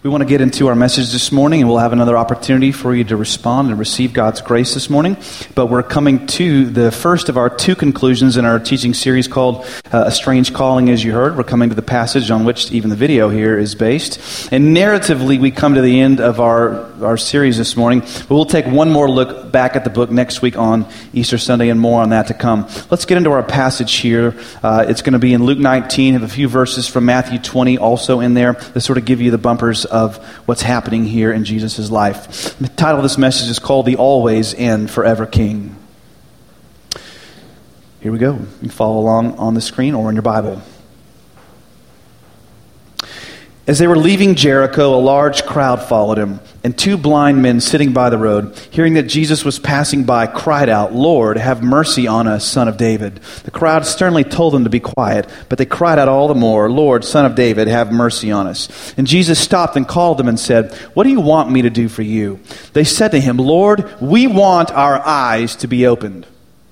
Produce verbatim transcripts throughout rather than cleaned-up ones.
We want to get into our message this morning, and we'll have another opportunity for you to respond and receive God's grace this morning. But we're coming to the first of our two conclusions in our teaching series called uh, A Strange Calling, as you heard. We're coming to the passage on which even the video here is based. And narratively, we come to the end of our, our series this morning. But we'll take one more look back at the book next week on Easter Sunday, and more on that to come. Let's get into our passage here. Uh, it's going to be in Luke nineteen. Have a few verses from Matthew twenty also in there to sort of give you the bumpers of what's happening here in Jesus' life. The title of this message is called The Always and Forever King. Here we go. You can follow along on the screen or in your Bible. As they were leaving Jericho, a large crowd followed him, and two blind men sitting by the road, hearing that Jesus was passing by, cried out, "Lord, have mercy on us, Son of David." The crowd sternly told them to be quiet, but they cried out all the more, "Lord, Son of David, have mercy on us." And Jesus stopped and called them and said, "What do you want me to do for you?" They said to him, "Lord, we want our eyes to be opened."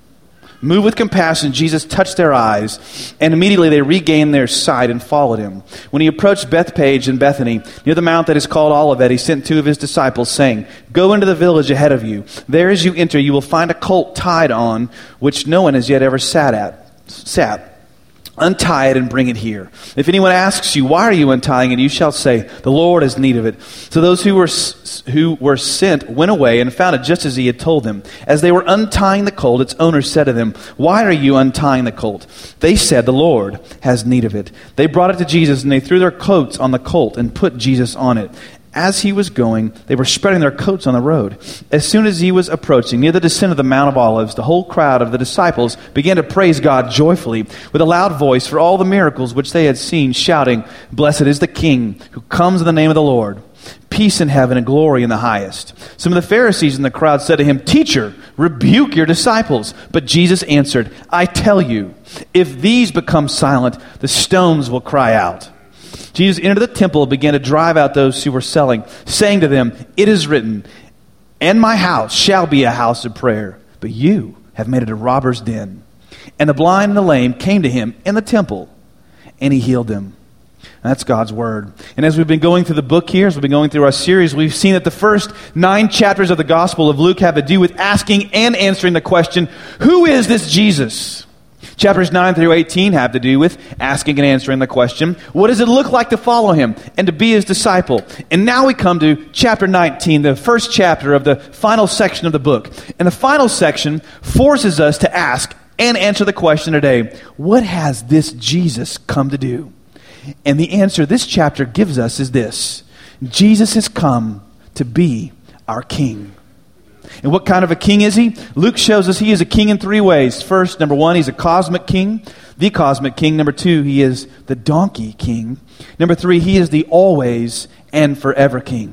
Moved with compassion, Jesus touched their eyes, and immediately they regained their sight and followed him. When he approached Bethpage and Bethany, near the mount that is called Olivet, he sent two of his disciples, saying, "Go into the village ahead of you. There as you enter, you will find a colt tied on, which no one has yet ever sat at. Sat. Untie it and bring it here. If anyone asks you, 'Why are you untying it?' you shall say, 'The Lord has need of it.'" So those who were who were sent went away and found it just as he had told them. As they were untying the colt, its owner said to them, "Why are you untying the colt?" They said, "The Lord has need of it." They brought it to Jesus, and they threw their coats on the colt and put Jesus on it. As he was going, they were spreading their coats on the road. As soon as he was approaching, near the descent of the Mount of Olives, the whole crowd of the disciples began to praise God joyfully with a loud voice for all the miracles which they had seen, shouting, "Blessed is the King who comes in the name of the Lord. Peace in heaven and glory in the highest." Some of the Pharisees in the crowd said to him, "Teacher, rebuke your disciples." But Jesus answered, "I tell you, if these become silent, the stones will cry out." Jesus entered the temple and began to drive out those who were selling, saying to them, "It is written, 'And my house shall be a house of prayer,' but you have made it a robber's den." And the blind and the lame came to him in the temple, and he healed them. That's God's word. And as we've been going through the book here, as we've been going through our series, we've seen that the first nine chapters of the Gospel of Luke have to do with asking and answering the question, who is this Jesus? Chapters nine through eighteen have to do with asking and answering the question, what does it look like to follow him and to be his disciple? And now we come to chapter nineteen, the first chapter of the final section of the book. And the final section forces us to ask and answer the question today, what has this Jesus come to do? And the answer this chapter gives us is this: Jesus has come to be our King. And what kind of a king is he? Luke shows us he is a king in three ways. First, number one, he's a cosmic king, the cosmic king. Number two, he is the donkey king. Number three, he is the always and forever king.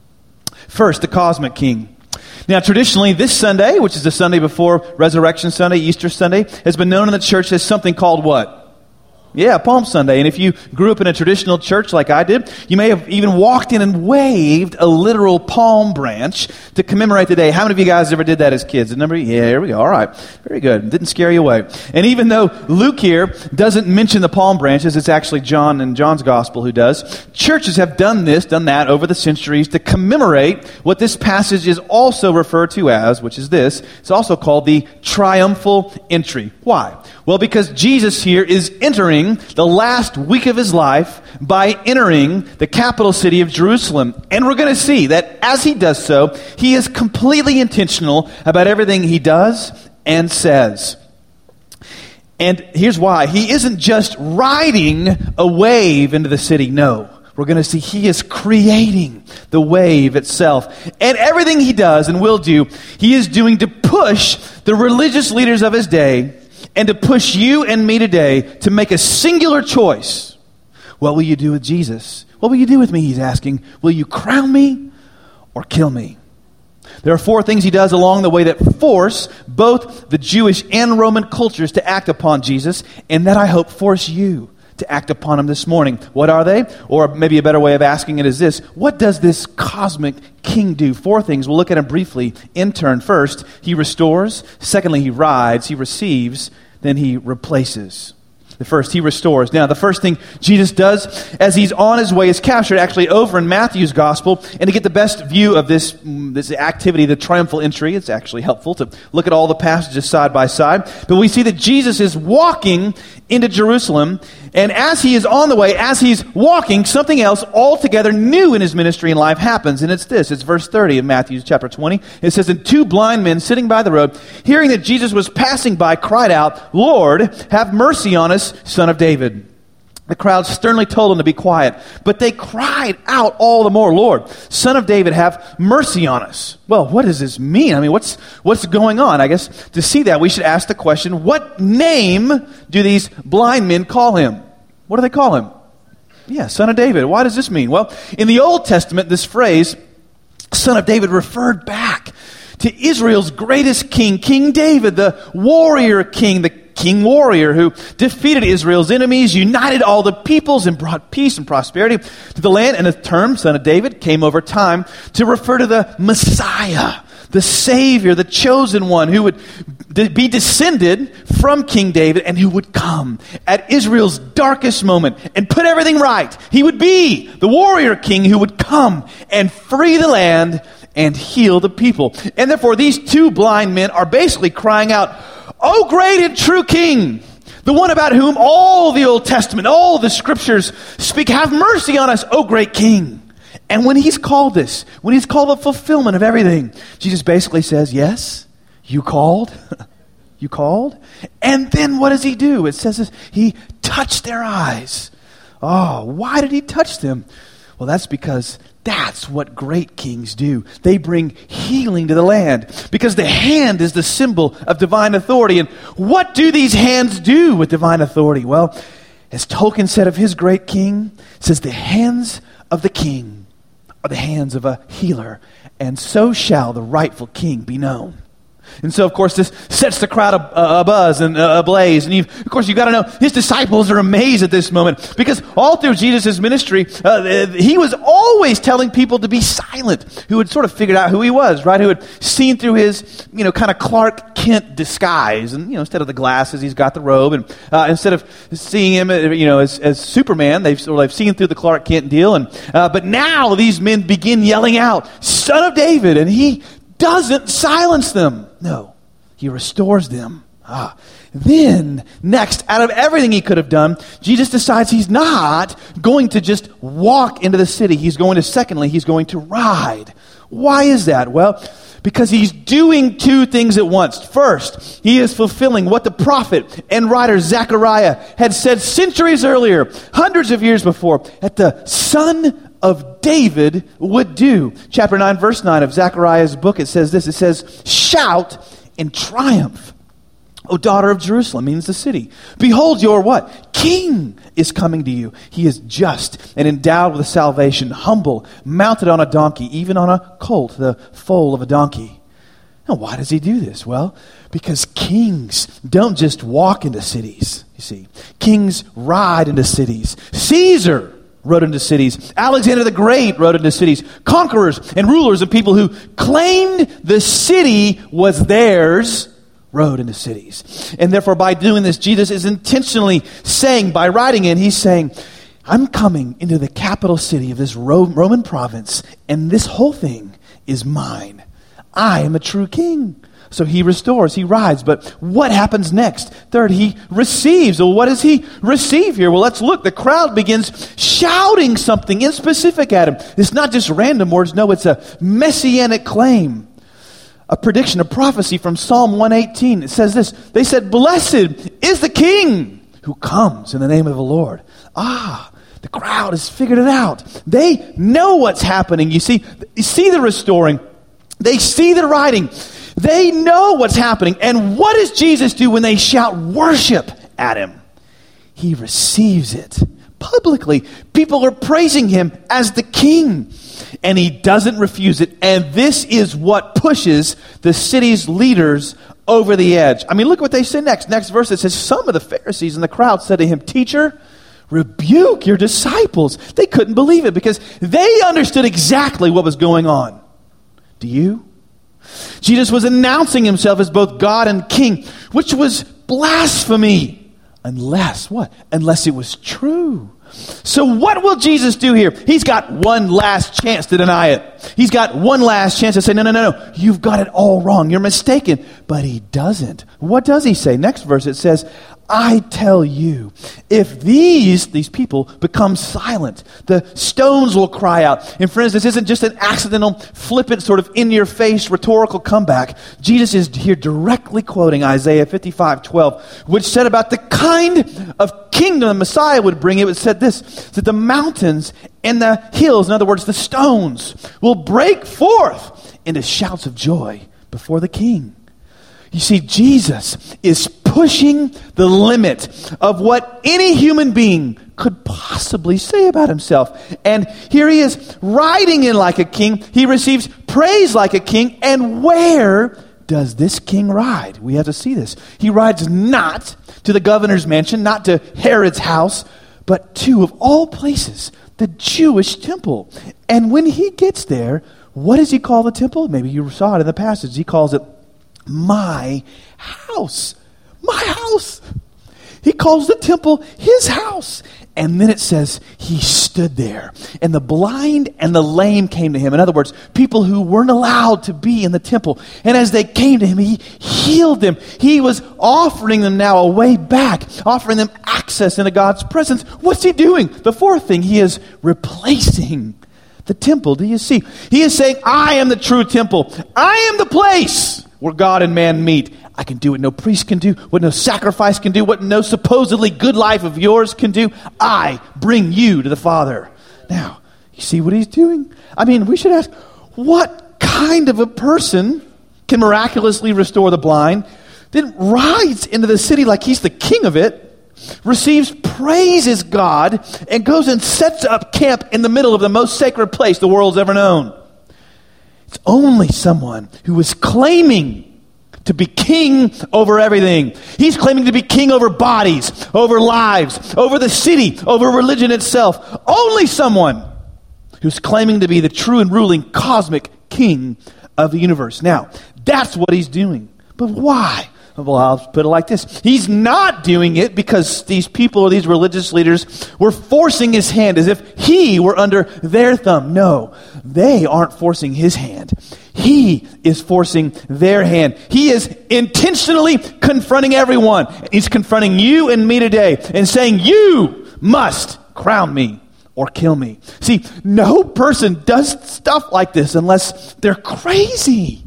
First, the cosmic king. Now, traditionally, this Sunday, which is the Sunday before Resurrection Sunday, Easter Sunday, has been known in the church as something called what? Yeah, Palm Sunday. And if you grew up in a traditional church like I did, you may have even walked in and waved a literal palm branch to commemorate the day. How many of you guys ever did that as kids? The number? Yeah, here we go. All right. Very good. Didn't scare you away. And even though Luke here doesn't mention the palm branches, it's actually John in John's Gospel who does. Churches have done this, done that over the centuries to commemorate what this passage is also referred to as, which is this. It's also called the triumphal entry. Why? Well, because Jesus here is entering the last week of his life by entering the capital city of Jerusalem. And we're going to see that as he does so, he is completely intentional about everything he does and says. And here's why. He isn't just riding a wave into the city. No. We're going to see he is creating the wave itself. And everything he does and will do, he is doing to push the religious leaders of his day and to push you and me today to make a singular choice. What will you do with Jesus? What will you do with me, he's asking. Will you crown me or kill me? There are four things he does along the way that force both the Jewish and Roman cultures to act upon Jesus, and that I hope force you to act upon him this morning. What are they? Or maybe a better way of asking it is this: what does this cosmic king do? Four things. We'll look at him briefly in turn. First, he restores. Secondly, he rides. He receives. Then he replaces. The first, he restores. Now, the first thing Jesus does as he's on his way is captured actually over in Matthew's gospel. And to get the best view of this, this activity, the triumphal entry, it's actually helpful to look at all the passages side by side. But we see that Jesus is walking into Jerusalem. And as he is on the way, as he's walking, something else altogether new in his ministry and life happens. And it's this. It's verse thirty of Matthew chapter twenty. It says, "And two blind men sitting by the road, hearing that Jesus was passing by, cried out, 'Lord, have mercy on us, Son of David.' The crowd sternly told him to be quiet, but they cried out all the more, 'Lord, Son of David, have mercy on us.'" Well, what does this mean? I mean, what's what's going on? I guess to see that, we should ask the question, what name do these blind men call him? What do they call him? Yeah, Son of David. Why does this mean? Well, in the Old Testament, this phrase, Son of David, referred back to Israel's greatest king, King David, the warrior king, the king warrior who defeated Israel's enemies, united all the peoples, and brought peace and prosperity to the land. And the term, Son of David, came over time to refer to the Messiah, the Savior, the chosen one who would be descended from King David and who would come at Israel's darkest moment and put everything right. He would be the warrior king who would come and free the land and heal the people. And therefore, these two blind men are basically crying out, "O great and true King, the one about whom all the Old Testament, all the scriptures speak, have mercy on us, O great King." And when he's called this, when he's called the fulfillment of everything, Jesus basically says, "Yes, you called." You called? And then what does he do? It says this, he touched their eyes. Oh, why did he touch them? Well, that's because that's what great kings do. They bring healing to the land because the hand is the symbol of divine authority. And what do these hands do with divine authority? Well, as Tolkien said of his great king, it says the hands of the king are the hands of a healer, and so shall the rightful king be known. And so, of course, this sets the crowd a, a buzz and a, ablaze. And you've, of course, you've got to know, his disciples are amazed at this moment. Because all through Jesus' ministry, uh, he was always telling people to be silent, who had sort of figured out who he was, right? Who had seen through his, you know, kind of Clark Kent disguise. And, you know, instead of the glasses, he's got the robe. And uh, instead of seeing him, you know, as, as Superman, they've, or they've seen through the Clark Kent deal. And uh, But now these men begin yelling out, "Son of David," and he doesn't silence them. No, he restores them. Ah. Then, next, out of everything he could have done, Jesus decides he's not going to just walk into the city. He's going to, secondly, he's going to ride. Why is that? Well, because he's doing two things at once. First, he is fulfilling what the prophet and writer Zechariah had said centuries earlier, hundreds of years before, that the Son of David would do. Chapter nine, verse nine of Zechariah's book, it says this. It says, "Shout in triumph, O daughter of Jerusalem," means the city. "Behold, your what? King is coming to you. He is just and endowed with salvation, humble, mounted on a donkey, even on a colt, the foal of a donkey." Now, why does he do this? Well, because kings don't just walk into cities, you see. Kings ride into cities. Caesar rode into cities. Alexander the Great rode into cities. Conquerors and rulers and people who claimed the city was theirs rode into cities. And therefore, by doing this, Jesus is intentionally saying, by riding in, he's saying, I'm coming into the capital city of this Roman province, and this whole thing is mine. I am a true king. So he restores, he rides. But what happens next? Third, he receives. Well, what does he receive here? Well, let's look. The crowd begins shouting something in specific at him. It's not just random words. No, it's a messianic claim. A prediction, a prophecy from Psalm one eighteen. It says this. They said, "Blessed is the King who comes in the name of the Lord." Ah, the crowd has figured it out. They know what's happening. You see, you see the restoring. They see the riding. They know what's happening. And what does Jesus do when they shout worship at him? He receives it publicly. People are praising him as the king. And he doesn't refuse it. And this is what pushes the city's leaders over the edge. I mean, look what they say next. Next verse, it says, some of the Pharisees in the crowd said to him, "Teacher, rebuke your disciples." They couldn't believe it because they understood exactly what was going on. Do you? Jesus was announcing himself as both God and King, which was blasphemy Unless, what? Unless it was true. So what will Jesus do here? He's got one last chance to deny it. He's got one last chance to say, no, no, no, no, you've got it all wrong. You're mistaken. But he doesn't. What does he say? Next verse, it says, I tell you, if these, these people become silent, the stones will cry out. And friends, this isn't just an accidental, flippant, sort of in-your-face rhetorical comeback. Jesus is here directly quoting Isaiah fifty-five twelve, which said about the kind of kingdom the Messiah would bring. It said this, that the mountains and the hills, in other words, the stones, will break forth into shouts of joy before the King. You see, Jesus is pushing the limit of what any human being could possibly say about himself. And here he is riding in like a king. He receives praise like a king. And where does this king ride? We have to see this. He rides not to the governor's mansion, not to Herod's house, but to, of all places, the Jewish temple. And when he gets there, what does he call the temple? Maybe you saw it in the passage. He calls it my house. My house. He calls the temple his house. And then it says he stood there. And the blind and the lame came to him. In other words, people who weren't allowed to be in the temple. And as they came to him, he healed them. He was offering them now a way back, offering them access into God's presence. What's he doing? The fourth thing, he is replacing the temple. Do you see? He is saying, I am the true temple. I am the place where God and man meet. I can do what no priest can do, what no sacrifice can do, what no supposedly good life of yours can do. I bring you to the Father. Now, you see what he's doing? I mean, we should ask, what kind of a person can miraculously restore the blind, then rides into the city like he's the king of it, receives, praises God, and goes and sets up camp in the middle of the most sacred place the world's ever known? It's only someone who is claiming to be king over everything. He's claiming to be king over bodies, over lives, over the city, over religion itself. Only someone who's claiming to be the true and ruling cosmic king of the universe. Now, that's what he's doing. But why? Well, I'll put it like this. He's not doing it because these people or these religious leaders were forcing his hand as if he were under their thumb. No, they aren't forcing his hand. He is forcing their hand. He is intentionally confronting everyone. He's confronting you and me today and saying, you must crown me or kill me. See, no person does stuff like this unless they're crazy.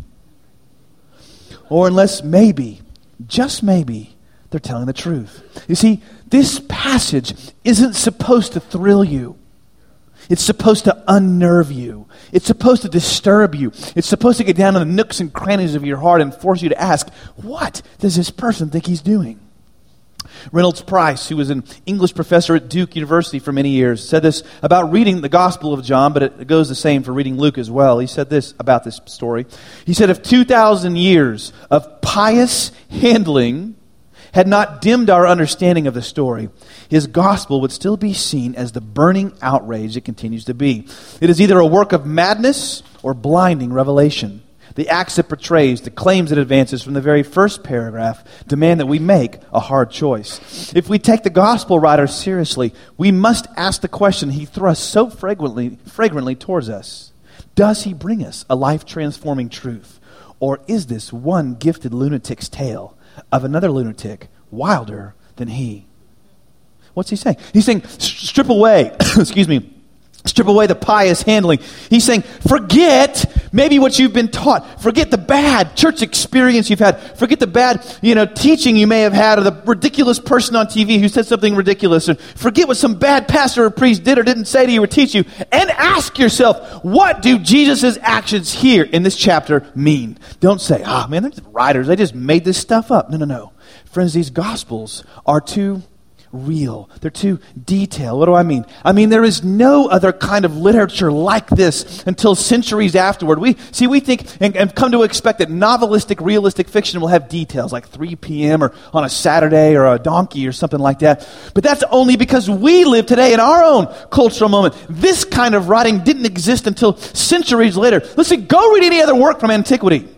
Or unless maybe, just maybe, they're telling the truth. You see, this passage isn't supposed to thrill you. It's supposed to unnerve you. It's supposed to disturb you. It's supposed to get down to the nooks and crannies of your heart and force you to ask, what does this person think he's doing? Reynolds Price, who was an English professor at Duke University for many years, said this about reading the Gospel of John, but it goes the same for reading Luke as well. He said this about this story. He said, if two thousand years of pious handling had not dimmed our understanding of the story, his gospel would still be seen as the burning outrage it continues to be. It is either a work of madness or blinding revelation. The acts it portrays, the claims it advances from the very first paragraph demand that we make a hard choice. If we take the gospel writer seriously, we must ask the question he thrusts so fragrantly, fragrantly towards us. Does he bring us a life-transforming truth? Or is this one gifted lunatic's tale of another lunatic wilder than he? What's he saying? He's saying, strip away, excuse me, strip away the pious handling. He's saying, forget maybe what you've been taught. Forget the bad church experience you've had. Forget the bad, you know, teaching you may have had, or the ridiculous person on T V who said something ridiculous. Or forget what some bad pastor or priest did or didn't say to you or teach you. And ask yourself, what do Jesus' actions here in this chapter mean? Don't say, ah, man, they're just writers. They just made this stuff up. No, no, no. Friends, these gospels are too real. They're too detailed. What do I mean? I mean, there is no other kind of literature like this until centuries afterward. We see, we think and, and come to expect that novelistic, realistic fiction will have details like three p.m. or on a Saturday or a donkey or something like that. But that's only because we live today in our own cultural moment. This kind of writing didn't exist until centuries later. Listen, go read any other work from antiquity.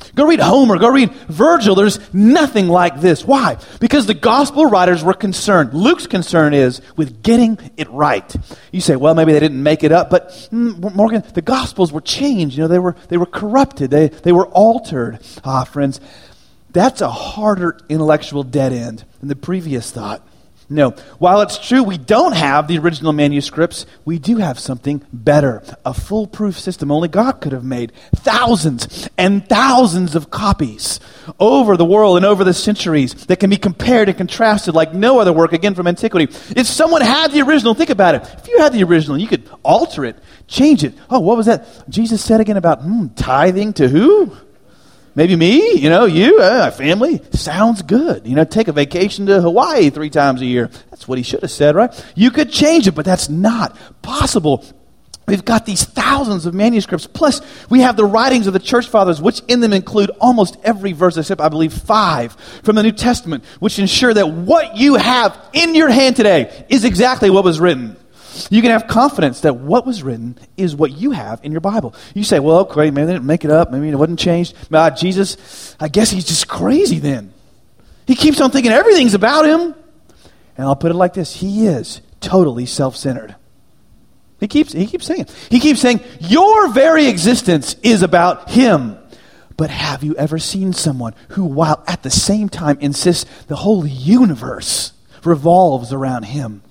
Go read Homer, go read Virgil. There's nothing like this. Why? Because the gospel writers were concerned. Luke's concern is with getting it right. You say, well, maybe they didn't make it up, but mm, Morgan, the gospels were changed. You know, they were they were corrupted. They they were altered. Ah, friends, that's a harder intellectual dead end than the previous thought. No, while it's true we don't have the original manuscripts, we do have something better, a foolproof system only God could have made. Thousands and thousands of copies over the world and over the centuries that can be compared and contrasted like no other work, again, from antiquity. If someone had the original, think about it. If you had the original, you could alter it, change it. Oh, what was that? Jesus said again about hmm, tithing to who? Maybe me, you know, you, uh, family. Sounds good. You know, take a vacation to Hawaii three times a year. That's what he should have said, right? You could change it, but that's not possible. We've got these thousands of manuscripts. Plus, we have the writings of the church fathers, which in them include almost every verse, except I believe five from the New Testament, which ensure that what you have in your hand today is exactly what was written. You can have confidence that what was written is what you have in your Bible. You say, well, okay, maybe they didn't make it up. Maybe it wasn't changed. Uh, Jesus, I guess he's just crazy then. He keeps on thinking everything's about him. And I'll put it like this. He is totally self-centered. He keeps, he keeps saying, he keeps saying, your very existence is about him. But have you ever seen someone who, while at the same time insists the whole universe revolves around him,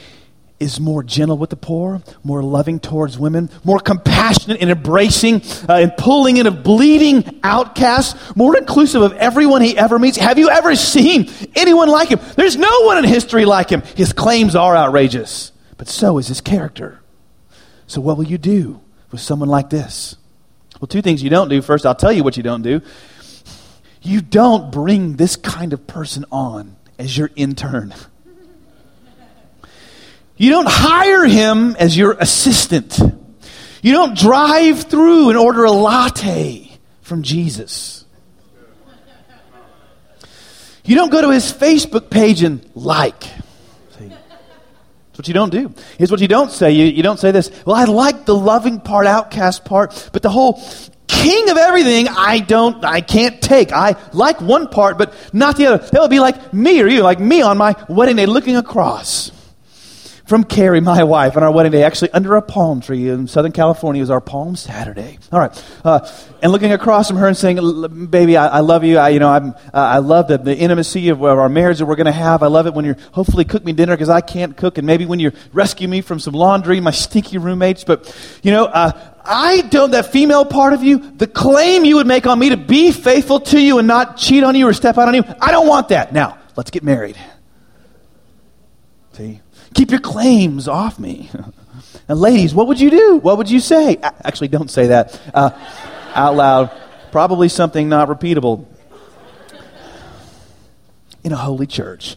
is more gentle with the poor, more loving towards women, more compassionate in embracing uh, and pulling in of bleeding outcasts, more inclusive of everyone he ever meets? Have you ever seen anyone like him? There's no one in history like him. His claims are outrageous, but so is his character. So what will you do with someone like this? Well, two things you don't do. First, I'll tell you what you don't do. You don't bring this kind of person on as your intern. You don't hire him as your assistant. You don't drive through and order a latte from Jesus. You don't go to his Facebook page and like. See, that's what you don't do. Here's what you don't say. You, you don't say this. Well, I like the loving part, outcast part, but the whole king of everything, I don't, I can't take. I like one part, but not the other. That would be like me or you, like me on my wedding day looking across from Carrie, my wife, on our wedding day, actually under a palm tree in Southern California. It was our Palm Saturday. All right, uh, and looking across from her and saying, "Baby, I, I love you. I, you know, I'm, uh, I love the, the intimacy of our marriage that we're going to have. I love it when you hopefully cook me dinner because I can't cook, and maybe when you rescue me from some laundry, my stinky roommates. But you know, uh, I don't. That female part of you, the claim you would make on me to be faithful to you and not cheat on you or step out on you, I don't want that. Now, let's get married. See." Keep your claims off me. And ladies, what would you do? What would you say? Actually, don't say that uh, out loud. Probably something not repeatable in a holy church.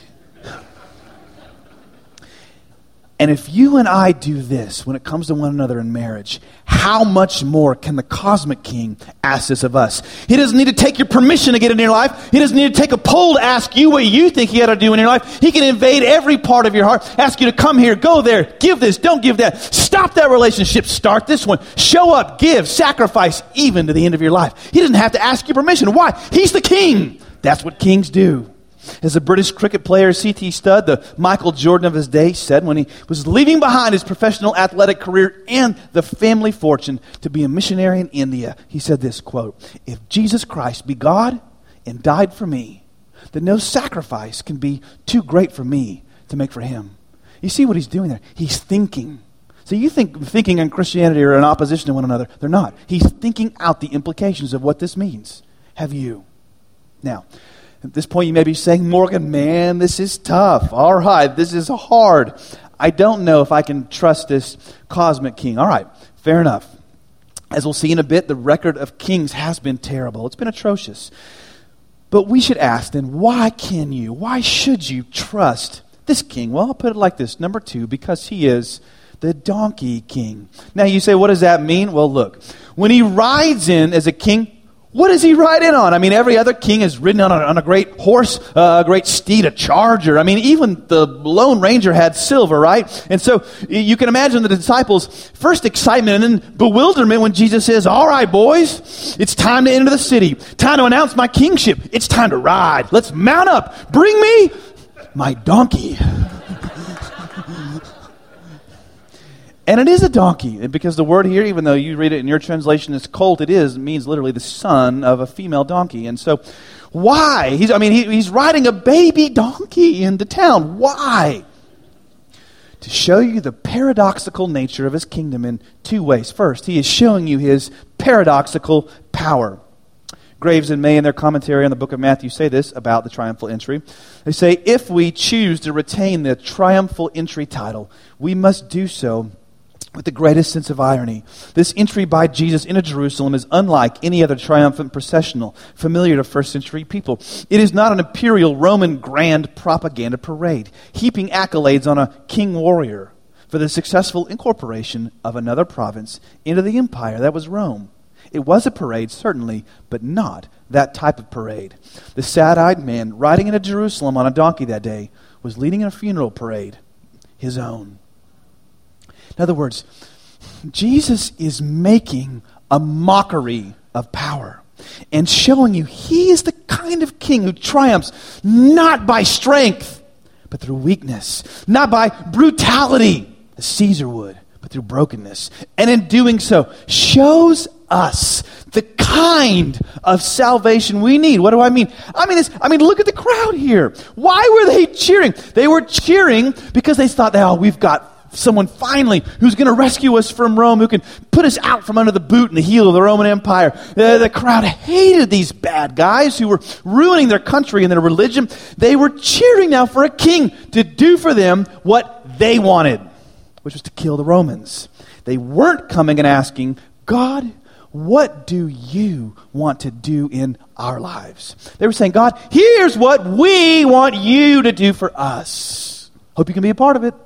And if you and I do this when it comes to one another in marriage, how much more can the cosmic king ask this of us? He doesn't need to take your permission to get into your life. He doesn't need to take a poll to ask you what you think he ought to do in your life. He can invade every part of your heart, ask you to come here, go there, give this, don't give that. Stop that relationship, start this one. Show up, give, sacrifice, even to the end of your life. He doesn't have to ask your permission. Why? He's the king. That's what kings do. As the British cricket player C T Studd, the Michael Jordan of his day, said when he was leaving behind his professional athletic career and the family fortune to be a missionary in India, he said this, quote, "If Jesus Christ be God and died for me, then no sacrifice can be too great for me to make for him." You see what he's doing there? He's thinking. So you think thinking and Christianity are in opposition to one another. They're not. He's thinking out the implications of what this means. Have you? Now, at this point, you may be saying, Morgan, man, this is tough. All right, this is hard. I don't know if I can trust this cosmic king. All right, fair enough. As we'll see in a bit, the record of kings has been terrible. It's been atrocious. But we should ask then, why can you, why should you trust this king? Well, I'll put it like this. Number two, because he is the donkey king. Now you say, what does that mean? Well, look, when he rides in as a king, What does he ride in on? I mean, every other king is ridden on a, on a great horse, uh, a great steed, a charger. I mean, even the Lone Ranger had silver, right? And so you can imagine the disciples' first excitement and then bewilderment when Jesus says, all right, boys, it's time to enter the city. Time to announce my kingship. It's time to ride. Let's mount up. Bring me my donkey. And it is a donkey, because the word here, even though you read it in your translation as colt, it is, it means literally the son of a female donkey. And so, why? He's, I mean, he, he's riding a baby donkey into town. Why? To show you the paradoxical nature of his kingdom in two ways. First, he is showing you his paradoxical power. Graves and May, in their commentary on the book of Matthew, say this about the triumphal entry. They say, if we choose to retain the triumphal entry title, we must do so with the greatest sense of irony. This entry by Jesus into Jerusalem is unlike any other triumphant processional familiar to first century people. It is not an imperial Roman grand propaganda parade, heaping accolades on a king warrior for the successful incorporation of another province into the empire that was Rome. It was a parade, certainly, but not that type of parade. The sad-eyed man riding into Jerusalem on a donkey that day was leading a funeral parade, his own. In other words, Jesus is making a mockery of power and showing you he is the kind of king who triumphs not by strength, but through weakness, not by brutality, as Caesar would, but through brokenness. And in doing so, shows us the kind of salvation we need. What do I mean? I mean, this, I mean, look at the crowd here. Why were they cheering? They were cheering because they thought, oh, we've got someone finally who's going to rescue us from Rome, who can put us out from under the boot and the heel of the Roman Empire. Uh, the crowd hated these bad guys who were ruining their country and their religion. They were cheering now for a king to do for them what they wanted, which was to kill the Romans. They weren't coming and asking, God, what do you want to do in our lives? They were saying, God, here's what we want you to do for us. Hope you can be a part of it.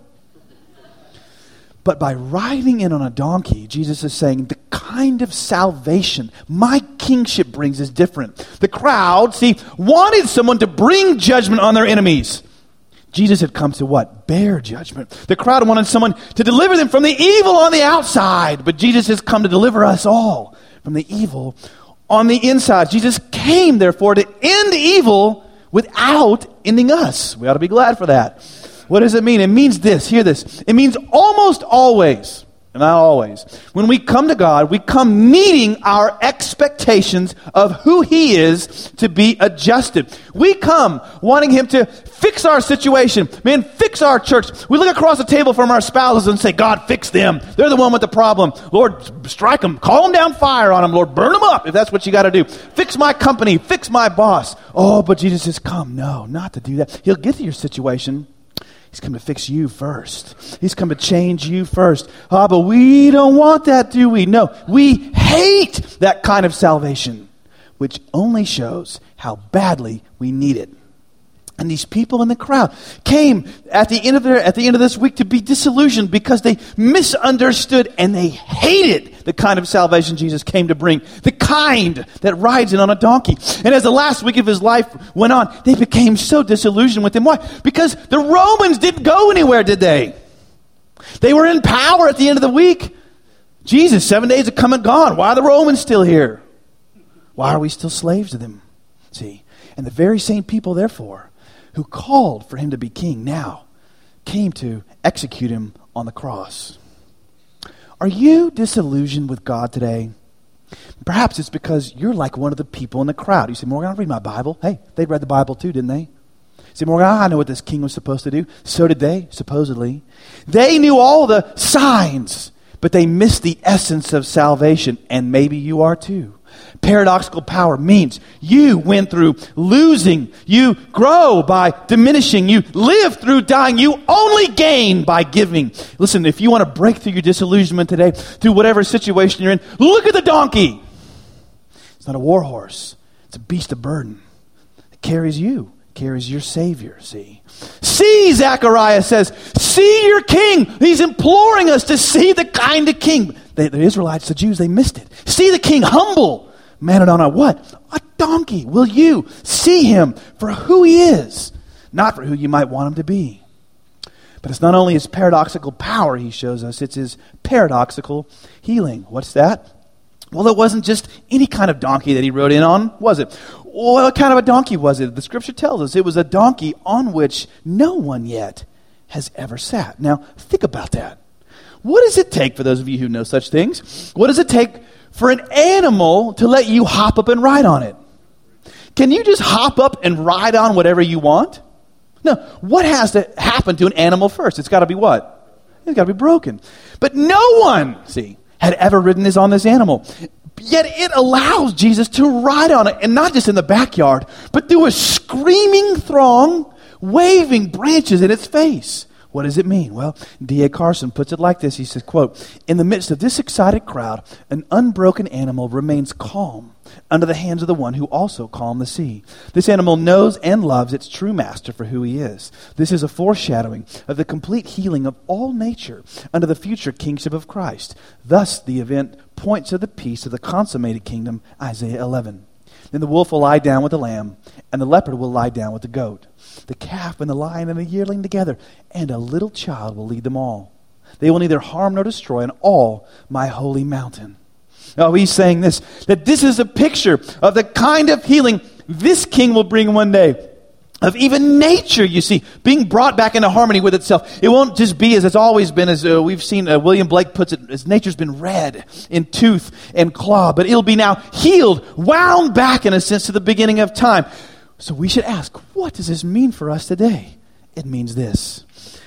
But by riding in on a donkey, Jesus is saying the kind of salvation my kingship brings is different. The crowd, see, wanted someone to bring judgment on their enemies. Jesus had come to what? Bear judgment. The crowd wanted someone to deliver them from the evil on the outside. But Jesus has come to deliver us all from the evil on the inside. Jesus came, therefore, to end evil without ending us. We ought to be glad for that. What does it mean? It means this. Hear this. It means almost always, and not always, when we come to God, we come needing our expectations of who He is to be adjusted. We come wanting Him to fix our situation. Man, fix our church. We look across the table from our spouses and say, God, fix them. They're the one with the problem. Lord, strike them. Call them down fire on them. Lord, burn them up if that's what you got to do. Fix my company. Fix my boss. Oh, but Jesus says, come. No, not to do that. He'll get to your situation. He's come to fix you first. He's come to change you first. Ah, but we don't want that, do we? No, we hate that kind of salvation, which only shows how badly we need it. And these people in the crowd came at the end of their, at the end of this week to be disillusioned because they misunderstood and they hated the kind of salvation Jesus came to bring, the kind that rides in on a donkey. And as the last week of his life went on, they became so disillusioned with him. Why? Because the Romans didn't go anywhere, did they? They were in power at the end of the week. Jesus, seven days have come and gone. Why are the Romans still here? Why are we still slaves to them? See, and the very same people, therefore, who called for him to be king now came to execute him on the cross. Are you disillusioned with God today? Perhaps it's because you're like one of the people in the crowd. You say, Morgan, I read my Bible. Hey, they read the Bible too, didn't they? You say, Morgan, I know what this king was supposed to do. So did they, supposedly. They knew all the signs, but they missed the essence of salvation, and maybe you are too. Paradoxical power means you went through losing. You grow by diminishing. You live through dying. You only gain by giving. Listen, if you want to break through your disillusionment today, through whatever situation you're in, look at the donkey. It's not a war horse. It's a beast of burden. It carries you. It carries your Savior, see. See, Zechariah says, see your king. He's imploring us to see the kind of king. They, the Israelites, the Jews, they missed it. See the king humble mounted on a what? A donkey. Will you see him for who he is, not for who you might want him to be? But it's not only his paradoxical power he shows us, it's his paradoxical healing. What's that? Well, it wasn't just any kind of donkey that he rode in on, was it? What kind of a donkey was it? The scripture tells us it was a donkey on which no one yet has ever sat. Now, think about that. What does it take, for those of you who know such things, what does it take for an animal to let you hop up and ride on it? Can you just hop up and ride on whatever you want? No. What has to happen to an animal first? It's got to be what? It's got to be broken. But no one, see, had ever ridden this on this animal. Yet it allows Jesus to ride on it, and not just in the backyard, but through a screaming throng, waving branches in its face. What does it mean? Well, D A Carson puts it like this. He says, quote, "In the midst of this excited crowd, an unbroken animal remains calm under the hands of the one who also calmed the sea. This animal knows and loves its true master for who he is. This is a foreshadowing of the complete healing of all nature under the future kingship of Christ. Thus, the event points to the peace of the consummated kingdom, Isaiah eleven. Then the wolf will lie down with the lamb, and the leopard will lie down with the goat. The calf and the lion and the yearling together, and a little child will lead them all. They will neither harm nor destroy in all my holy mountain." Now he's saying this, that this is a picture of the kind of healing this king will bring one day. Of even nature, you see, being brought back into harmony with itself. It won't just be as it's always been, as uh, we've seen uh, William Blake puts it, as nature's been red in tooth and claw, but it'll be now healed, wound back in a sense to the beginning of time. So we should ask, what does this mean for us today? It means this.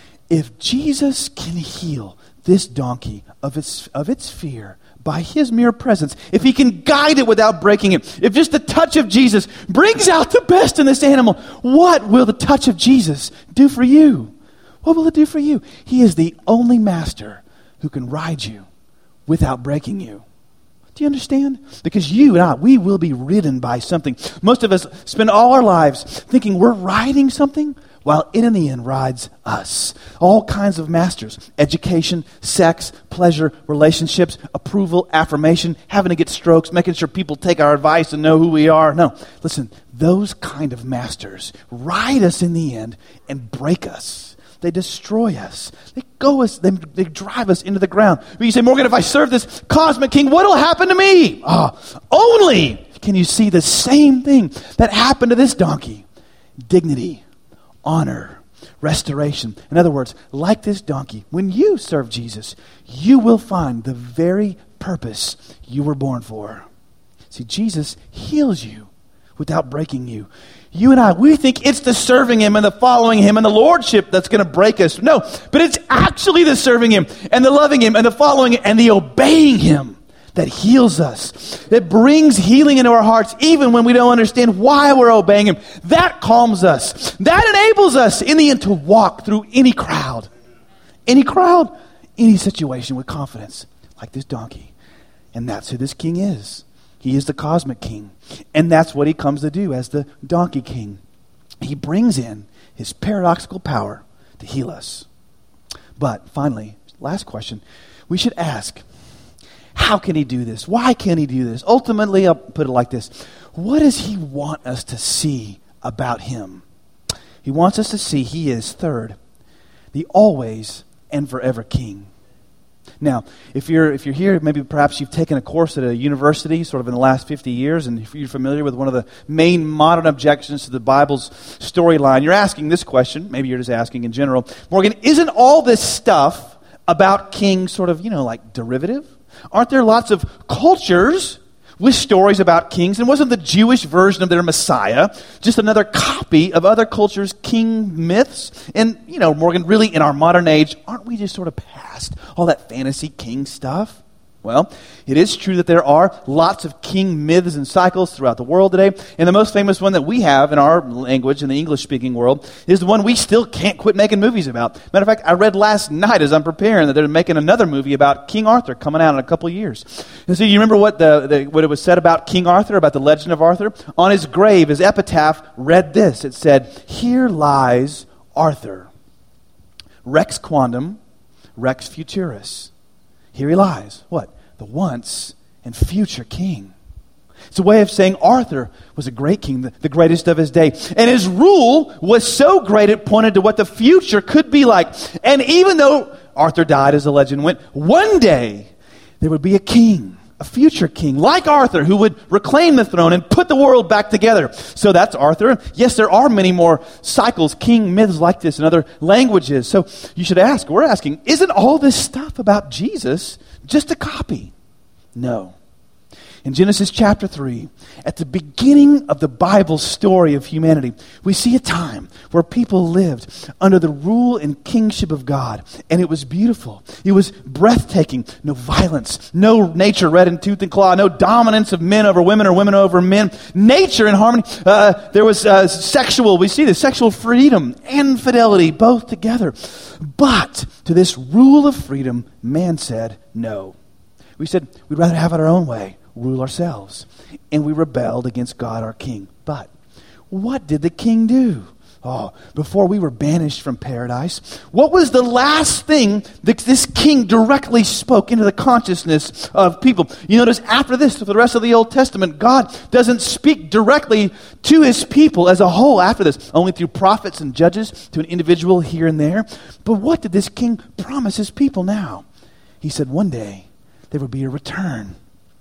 If Jesus can heal this donkey of its of its fear by his mere presence, if he can guide it without breaking it, if just the touch of Jesus brings out the best in this animal, what will the touch of Jesus do for you? What will it do for you? He is the only master who can ride you without breaking you. Do you understand? Because you and I, we will be ridden by something. Most of us spend all our lives thinking we're riding something, while it in the end rides us. All kinds of masters. Education, sex, pleasure, relationships, approval, affirmation, having to get strokes, making sure people take our advice and know who we are. No, listen, those kind of masters ride us in the end and break us. They destroy us. They go us, they, they drive us into the ground. But you say, Morgan, if I serve this cosmic king, what will happen to me? Ah, only can you see the same thing that happened to this donkey. Dignity, honor, restoration. In other words, like this donkey, when you serve Jesus, you will find the very purpose you were born for. See, Jesus heals you without breaking you. You and I, we think it's the serving him and the following him and the lordship that's going to break us. No, but it's actually the serving him and the loving him and the following him and the obeying him that heals us, that brings healing into our hearts even when we don't understand why we're obeying him. That calms us. That enables us in the end to walk through any crowd, any crowd, any situation with confidence, like this donkey. And that's who this king is. He is the cosmic king. And that's what he comes to do as the donkey king. He brings in his paradoxical power to heal us. But finally, last question, we should ask, how can he do this? Why can he do this? Ultimately, I'll put it like this. What does he want us to see about him? He wants us to see he is, third, the always and forever king. Now, if you're if you're here, maybe perhaps you've taken a course at a university sort of in the last fifty years, and if you're familiar with one of the main modern objections to the Bible's storyline, you're asking this question, maybe you're just asking in general, Morgan, isn't all this stuff about kings sort of, you know, like derivative? Aren't there lots of cultures with stories about kings? And wasn't the Jewish version of their Messiah just another copy of other cultures' king myths? And, you know, Morgan, really in our modern age, aren't we just sort of past all that fantasy king stuff? Well, it is true that there are lots of king myths and cycles throughout the world today. And the most famous one that we have in our language, in the English-speaking world, is the one we still can't quit making movies about. Matter of fact, I read last night as I'm preparing that they're making another movie about King Arthur coming out in a couple of years. And so you remember what the, the what it was said about King Arthur, about the legend of Arthur? On his grave, his epitaph read this. It said, "Here lies Arthur, Rex Quandam, Rex Futurus." Here he lies. What? The once and future king. It's a way of saying Arthur was a great king, the, the greatest of his day. And his rule was so great it pointed to what the future could be like. And even though Arthur died, as the legend went, one day there would be a king, a future king, like Arthur, who would reclaim the throne and put the world back together. So that's Arthur. Yes, there are many more cycles, king myths like this in other languages. So you should ask, we're asking, isn't all this stuff about Jesus just a copy? No. In Genesis chapter three, at the beginning of the Bible story of humanity, we see a time where people lived under the rule and kingship of God. And it was beautiful. It was breathtaking. No violence, no nature red in tooth and claw, no dominance of men over women or women over men. Nature in harmony. Uh, there was uh, sexual, we see this, sexual freedom and fidelity both together. But to this rule of freedom, man said no. We said we'd rather have it our own way. Rule ourselves. And we rebelled against God, our king. But what did the king do? Oh, before we were banished from paradise, what was the last thing that this king directly spoke into the consciousness of people? You notice after this, for the rest of the Old Testament, God doesn't speak directly to his people as a whole after this, only through prophets and judges to an individual here and there. But what did this king promise his people now? He said one day there would be a return.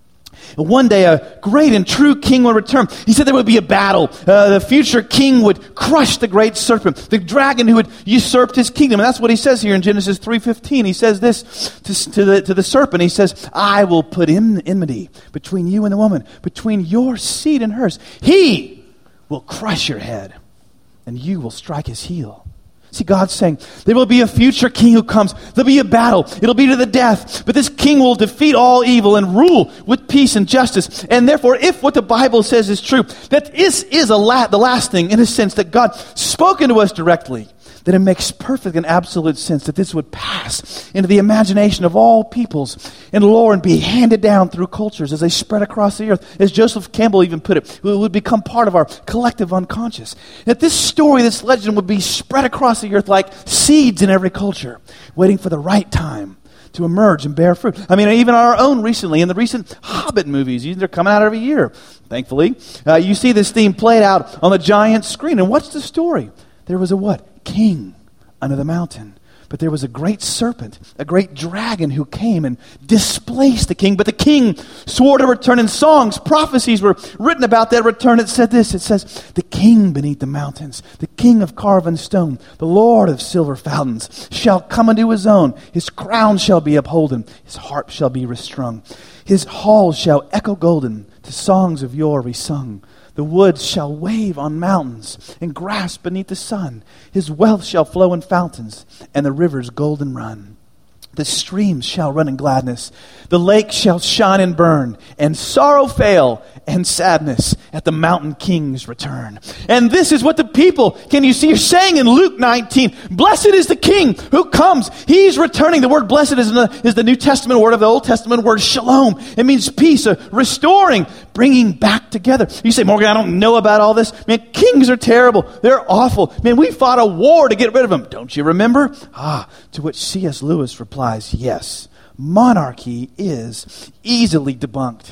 And one day a great and true king would return. He said there would be a battle. Uh, the future king would crush the great serpent, the dragon who had usurped his kingdom. And that's what he says here in Genesis three fifteen. He says this to, to, the, to the serpent. He says, I will put in enmity between you and the woman, between your seed and hers. He will crush your head, and you will strike his heel. See, God's saying, there will be a future king who comes. There'll be a battle. It'll be to the death. But this king will defeat all evil and rule with peace and justice. And therefore, if what the Bible says is true, that this is a la- the last thing, in a sense, that God spoken to us directly, then it makes perfect and absolute sense that this would pass into the imagination of all peoples and lore and be handed down through cultures as they spread across the earth. As Joseph Campbell even put it, it would become part of our collective unconscious. That this story, this legend would be spread across the earth like seeds in every culture, waiting for the right time to emerge and bear fruit. I mean, even our own recently, in the recent Hobbit movies, they're coming out every year, thankfully. Uh, you see this theme played out on the giant screen. And what's the story? There was a what? King under the mountain. But there was a great serpent, a great dragon who came and displaced the king. But the king swore to return. In songs, prophecies were written about that return. It said this, it says, the king beneath the mountains, the king of carven stone, the Lord of silver fountains, shall come unto his own. His crown shall be upholden, his harp shall be restrung. His halls shall echo golden, to songs of yore resung. The woods shall wave on mountains and grass beneath the sun. His wealth shall flow in fountains, and the rivers golden run. The streams shall run in gladness. The lake shall shine and burn, and sorrow fail, and sadness at the mountain king's return. And this is what the people, can you see, are saying in Luke nineteen. Blessed is the king who comes. He's returning. The word blessed is the, is the New Testament word of the Old Testament word shalom. It means peace, uh, restoring, bringing back together. You say, Morgan, I don't know about all this. Man, kings are terrible. They're awful. Man, we fought a war to get rid of them. Don't you remember? Ah, to which C S Lewis replies, yes, monarchy is easily debunked.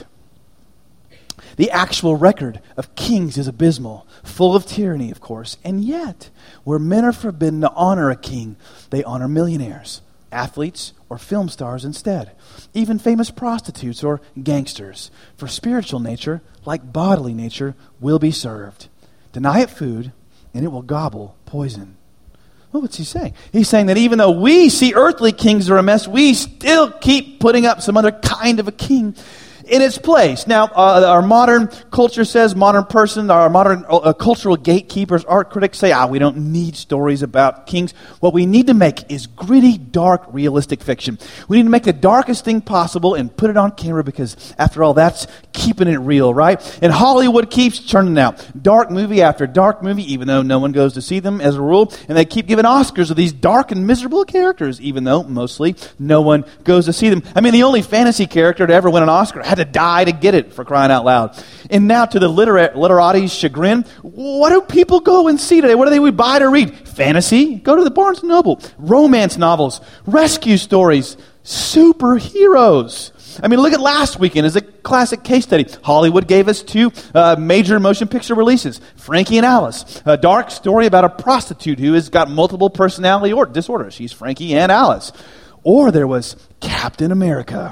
The actual record of kings is abysmal, full of tyranny, of course. And yet, where men are forbidden to honor a king, they honor millionaires, athletes, or film stars instead. Even famous prostitutes or gangsters. For spiritual nature, like bodily nature, will be served. Deny it food, and it will gobble poison. Well, what's he saying? He's saying that even though we see earthly kings are a mess, we still keep putting up some other kind of a king in its place. Now, uh, our modern culture says, modern person, our modern uh, cultural gatekeepers, art critics say, ah, we don't need stories about kings. What we need to make is gritty, dark, realistic fiction. We need to make the darkest thing possible and put it on camera because, after all, that's keeping it real, right? And Hollywood keeps churning out dark movie after dark movie, even though no one goes to see them as a rule. And they keep giving Oscars to these dark and miserable characters, even though mostly no one goes to see them. I mean, the only fantasy character to ever win an Oscar had to die to get it, for crying out loud. And now, to the literate, literati's chagrin, what do people go and see today? What do they would buy to read? Fantasy? Go to the Barnes and Noble. Romance novels, rescue stories, superheroes. I mean, look at last weekend as a classic case study. Hollywood gave us two uh, major motion picture releases, Frankie and Alice. A dark story about a prostitute who has got multiple personality or disorder. She's Frankie and Alice. Or there was Captain America.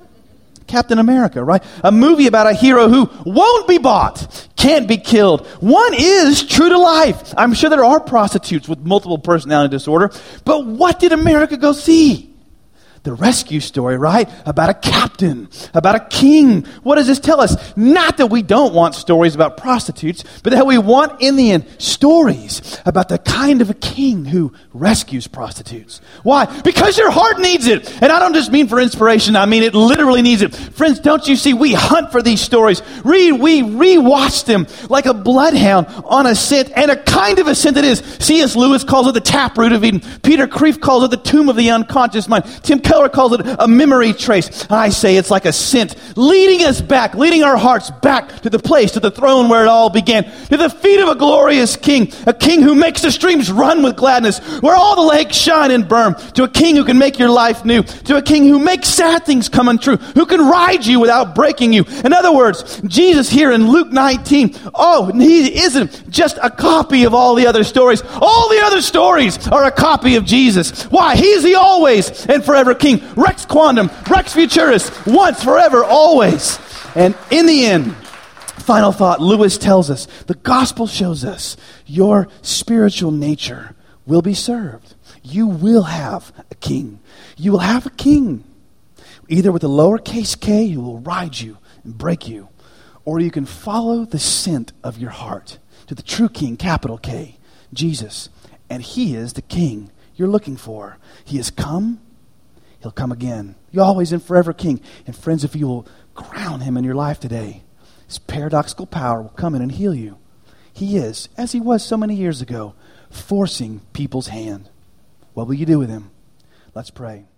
Captain America, right? A movie about a hero who won't be bought, can't be killed. One is true to life. I'm sure there are prostitutes with multiple personality disorder, but what did America go see? The rescue story, right? About a captain, about a king. What does this tell us? Not that we don't want stories about prostitutes, but that we want, in the end, stories about the kind of a king who rescues prostitutes. Why? Because your heart needs it. And I don't just mean for inspiration. I mean it literally needs it. Friends, don't you see? We hunt for these stories. Read, we re-watch them like a bloodhound on a scent, and a kind of a scent it is. C S Lewis calls it the taproot of Eden. Peter Kreeft calls it the tomb of the unconscious mind. Tim Keller calls it a memory trace. I say it's like a scent leading us back, leading our hearts back to the place, to the throne where it all began, to the feet of a glorious king, a king who makes the streams run with gladness, where all the lakes shine and burn, to a king who can make your life new, to a king who makes sad things come untrue, who can ride you without breaking you. In other words, Jesus here in Luke nineteen, oh, he isn't just a copy of all the other stories. All the other stories are a copy of Jesus. Why? He's the always and forever King. Rex Quandam, Rex Futurus, once, forever, always. And in the end, final thought, Lewis tells us, the gospel shows us your spiritual nature will be served. You will have a king. You will have a king, either with a lowercase k who will ride you and break you, or you can follow the scent of your heart to the true king, capital K, Jesus. And he is the king you're looking for. He has come. He'll come again. You're always and forever king. And friends, if you will crown him in your life today, his paradoxical power will come in and heal you. He is, as he was so many years ago, forcing people's hand. What will you do with him? Let's pray.